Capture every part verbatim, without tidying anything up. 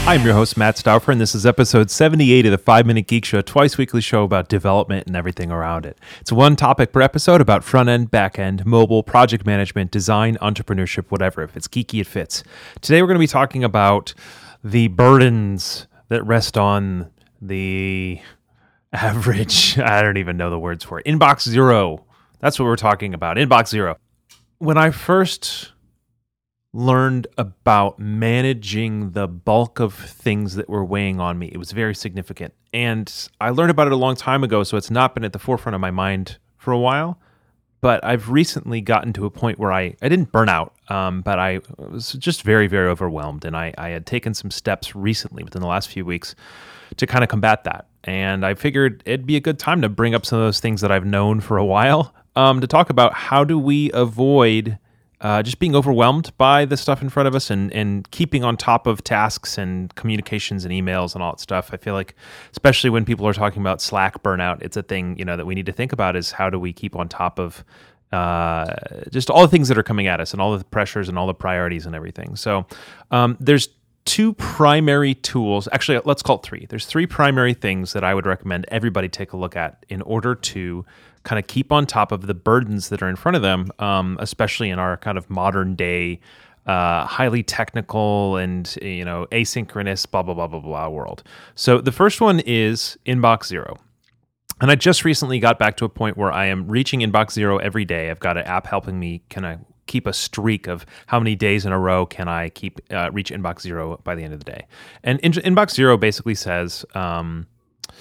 I'm your host, Matt Stauffer, and this is episode seventy-eight of the five minute Geek Show, a twice-weekly show about development and everything around it. It's one topic per episode about front-end, back-end, mobile, project management, design, entrepreneurship, whatever. If it's geeky, it fits. Today we're going to be talking about the burdens that rest on the average, I don't even know the words for it, Inbox Zero. That's what we're talking about, Inbox Zero. When I first learned about managing the bulk of things that were weighing on me, it was very significant. And I learned about it a long time ago, so it's not been at the forefront of my mind for a while. But I've recently gotten to a point where I, I didn't burn out, um, but I was just very, very overwhelmed. And I, I had taken some steps recently within the last few weeks to kind of combat that. And I figured it'd be a good time to bring up some of those things that I've known for a while um, to talk about how do we avoid Uh, just being overwhelmed by the stuff in front of us and, and keeping on top of tasks and communications and emails and all that stuff. I feel like, especially when people are talking about Slack burnout, it's a thing, you know, that we need to think about is how do we keep on top of uh, just all the things that are coming at us and all the pressures and all the priorities and everything. So um, there's two primary tools. Actually, let's call it three. There's three primary things that I would recommend everybody take a look at in order to kind of keep on top of the burdens that are in front of them, um, especially in our kind of modern day, uh, highly technical and, you know, asynchronous, blah, blah, blah, blah, blah world. So the first one is Inbox Zero. And I just recently got back to a point where I am reaching Inbox Zero every day. I've got an app helping me kind of keep a streak of how many days in a row can I keep uh, reach Inbox Zero by the end of the day. And in- Inbox Zero basically says um,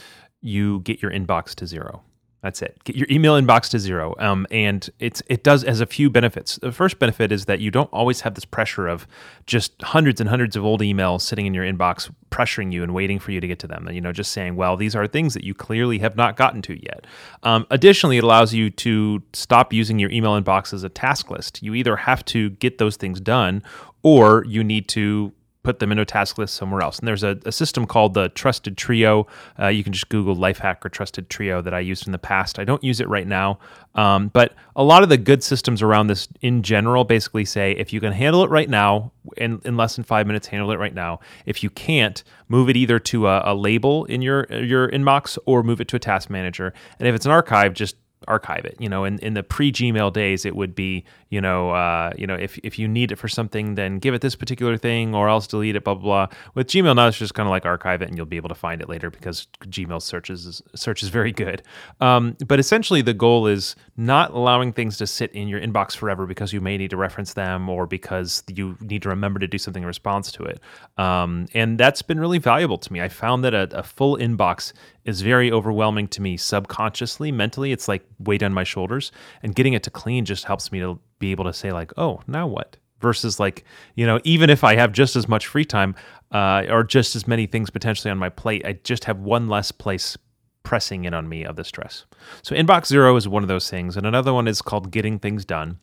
you get your inbox to zero. That's it. Get your email inbox to zero. Um, and it's it does has a few benefits. The first benefit is that you don't always have this pressure of just hundreds and hundreds of old emails sitting in your inbox pressuring you and waiting for you to get to them. You know, just saying, well, these are things that you clearly have not gotten to yet. Um, additionally, it allows you to stop using your email inbox as a task list. You either have to get those things done or you need to put them into a task list somewhere else. And there's a, a system called the Trusted Trio. Uh, you can just Google Lifehack or Trusted Trio that I used in the past. I don't use it right now. Um, but a lot of the good systems around this in general basically say, if you can handle it right now, in, in less than five minutes, handle it right now. If you can't, move it either to a, a label in your, your inbox or move it to a task manager. And if it's an archive, just archive it. You know, in, in the pre-Gmail days, it would be, you know, uh, you know, if if you need it for something, then give it this particular thing, or else delete it. Blah blah blah. With Gmail now, it's just kind of like archive it, and you'll be able to find it later because Gmail searches search is very good. Um, but essentially, the goal is not allowing things to sit in your inbox forever because you may need to reference them or because you need to remember to do something in response to it. Um, and that's been really valuable to me. I found that a, a full inbox is very overwhelming to me subconsciously, mentally. It's like weight on my shoulders, and getting it to clean just helps me to be able to say like, oh, now what? Versus like, you know, even if I have just as much free time uh, or just as many things potentially on my plate, I just have one less place pressing in on me of the stress. So Inbox Zero is one of those things. And another one is called Getting Things Done.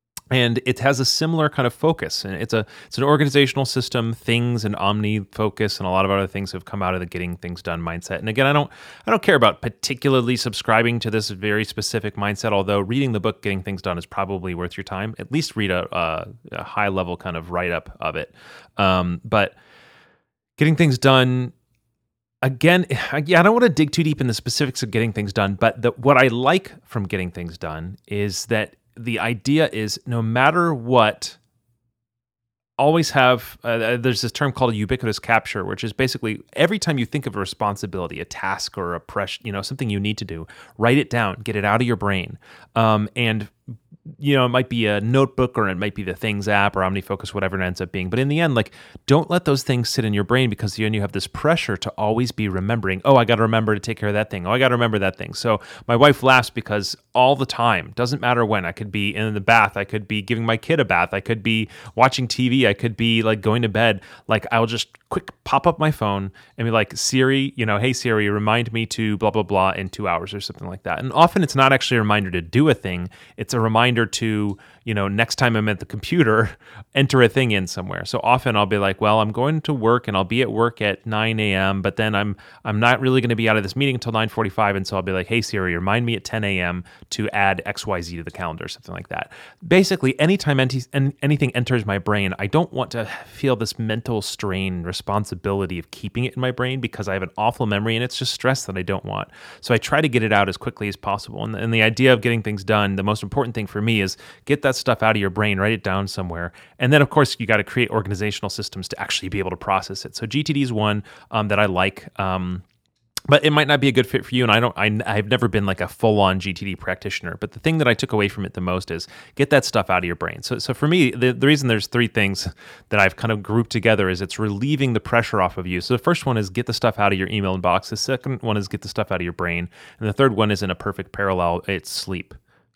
And it has a similar kind of focus. And it's a it's an organizational system. Things and Omni focus and a lot of other things have come out of the getting things done mindset. And again, I don't I don't care about particularly subscribing to this very specific mindset. Although reading the book Getting Things Done is probably worth your time. At least read a, a, a high level kind of write up of it. Um, but Getting Things Done. Again, yeah, I don't want to dig too deep in the specifics of getting things done. But the, what I like from Getting Things Done is that the idea is no matter what, always have, uh, there's this term called ubiquitous capture, which is basically every time you think of a responsibility, a task or a press, you know, something you need to do, write it down, get it out of your brain. Um, and you know, it might be a notebook or it might be the Things app or OmniFocus, whatever it ends up being. But in the end, like, don't let those things sit in your brain because then you have this pressure to always be remembering, oh, I got to remember to take care of that thing. Oh, I got to remember that thing. So my wife laughs because all the time, doesn't matter when, I could be in the bath, I could be giving my kid a bath, I could be watching T V, I could be like going to bed. Like, I'll just quick pop up my phone and be like, Siri, you know, hey Siri, remind me to blah, blah, blah in two hours or something like that. And often it's not actually a reminder to do a thing. It's a reminder reminder to, you know, next time I'm at the computer, enter a thing in somewhere. So often I'll be like, well, I'm going to work and I'll be at work at nine a.m., but then I'm I'm not really going to be out of this meeting until nine forty-five, and so I'll be like, hey, Siri, remind me at ten a.m. to add X Y Z to the calendar, something like that. Basically, anytime enti- anything enters my brain, I don't want to feel this mental strain, responsibility of keeping it in my brain because I have an awful memory and it's just stress that I don't want. So I try to get it out as quickly as possible. And, and the idea of getting things done, the most important thing for me is get that stuff out of your brain, write it down somewhere. And then, of course, you got to create organizational systems to actually be able to process it. So G T D is one um, that I like. Um, But it might not be a good fit for you, and I don't. I, I've never been like a full-on G T D practitioner. But the thing that I took away from it the most is get that stuff out of your brain. So, so for me, the, the reason there's three things that I've kind of grouped together is it's relieving the pressure off of you. So the first one is get the stuff out of your email inbox. The second one is get the stuff out of your brain, and the third one is in a perfect parallel. It's sleep.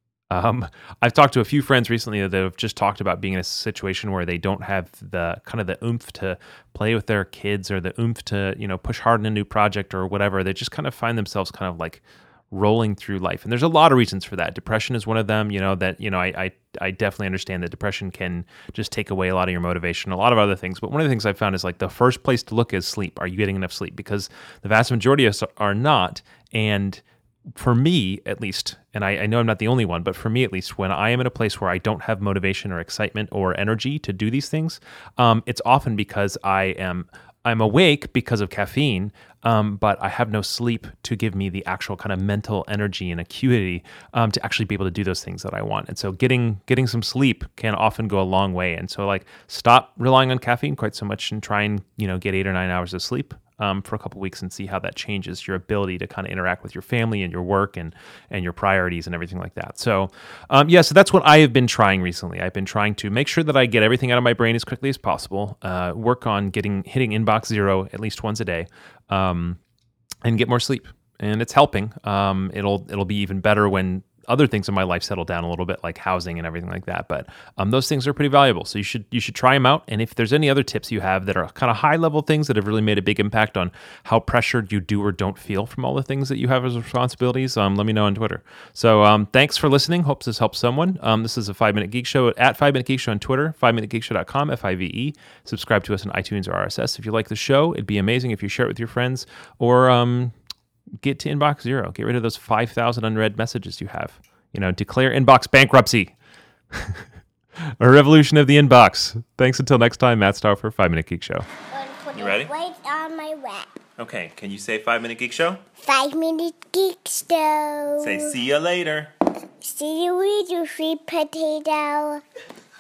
Um, I've talked to a few friends recently that have just talked about being in a situation where they don't have the kind of the oomph to play with their kids or the oomph to, you know, push hard in a new project or whatever. They just kind of find themselves kind of like rolling through life. And there's a lot of reasons for that. Depression is one of them, you know, that, you know, I, I, I definitely understand that depression can just take away a lot of your motivation, a lot of other things. But one of the things I've found is like the first place to look is sleep. Are you getting enough sleep? Because the vast majority of us are not. And for me, at least, and I, I know I'm not the only one, but for me, at least, when I am in a place where I don't have motivation or excitement or energy to do these things, um, it's often because I am I'm awake because of caffeine, um, but I have no sleep to give me the actual kind of mental energy and acuity um, to actually be able to do those things that I want. And so getting getting some sleep can often go a long way. And so like stop relying on caffeine quite so much and try and, you know, get eight or nine hours of sleep Um, for a couple of weeks and see how that changes your ability to kind of interact with your family and your work and and your priorities and everything like that. So, um, yeah, so that's what I have been trying recently. I've been trying to make sure that I get everything out of my brain as quickly as possible, uh, work on getting hitting inbox zero at least once a day, um, and get more sleep. And it's helping. Um, it'll it'll be even better when other things in my life settle down a little bit, like housing and everything like that. But um, those things are pretty valuable. So you should you should try them out. And if there's any other tips you have that are kind of high level things that have really made a big impact on how pressured you do or don't feel from all the things that you have as responsibilities, um, let me know on Twitter. So um, thanks for listening. Hope this helps someone. Um, this is a five Minute Geek Show at five Minute Geek Show on Twitter, five minute geek show dot com, F I V E. Subscribe to us on iTunes or R S S. If you like the show, it'd be amazing if you share it with your friends or um, get to inbox zero. Get rid of those five thousand unread messages you have. You know, declare inbox bankruptcy. A revolution of the inbox. Thanks until next time, Matt Stauffer, five Minute Geek Show. You ready? Right on my lap. Okay, can you say five Minute Geek Show? five Minute Geek Show. Say see ya later. See you later, sweet potato.